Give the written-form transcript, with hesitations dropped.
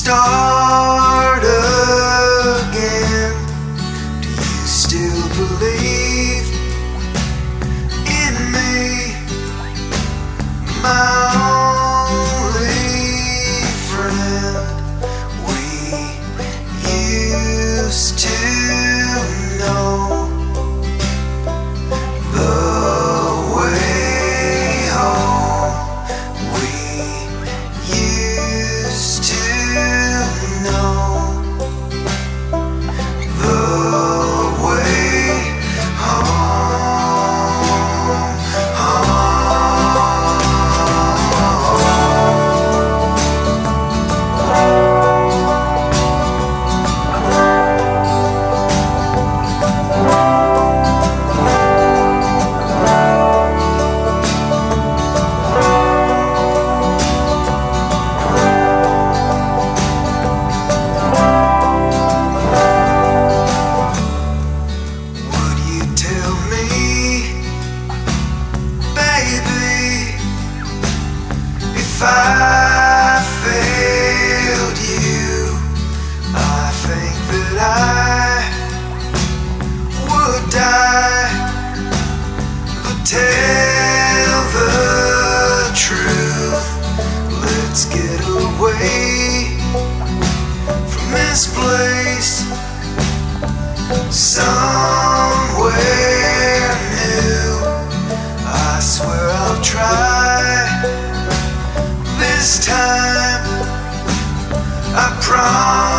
start again. Do you still believe in me, my only friend? We used to know the way home. We used to know the way home, Would you tell me, baby, if I failed you? I think that I would die, but tell the truth. Let's get away from this place, somewhere new. I swear I'll try this time, I promise.